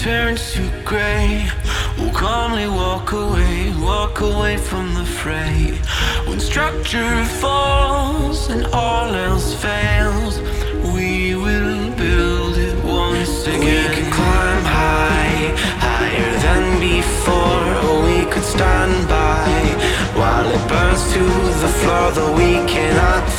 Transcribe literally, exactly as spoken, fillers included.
turns to grey, we'll calmly walk away, walk away from the fray. When structure falls and all else fails, we will build it once again. We can climb high, higher than before, or we could stand by while it burns to the floor, though we cannot